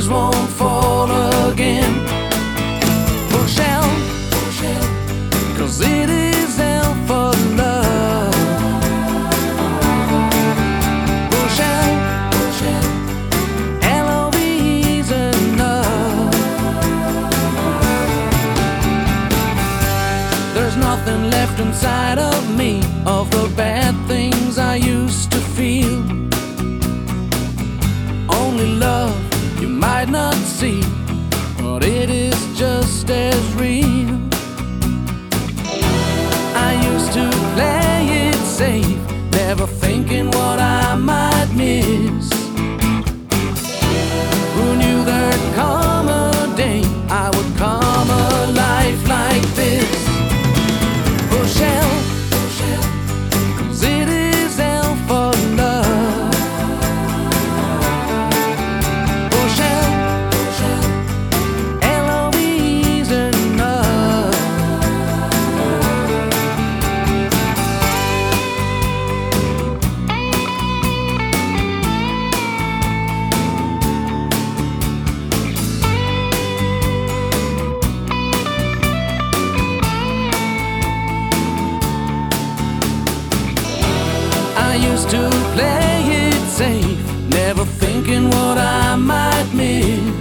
tears won't fall again. Push out, 'cause it is hell for love. Push out, L-O-V-E's enough. There's nothing left inside of me of the bad things I used to feel. Only love you might not see, but it is just as real. I used to play it safe, never thinking what I might miss. Who knew there'd come a day I would come alive like this? Push out, 'cause it is hell for love. Push out, L-O-V-E's enough. I used to play it safe, never thinking what I might miss.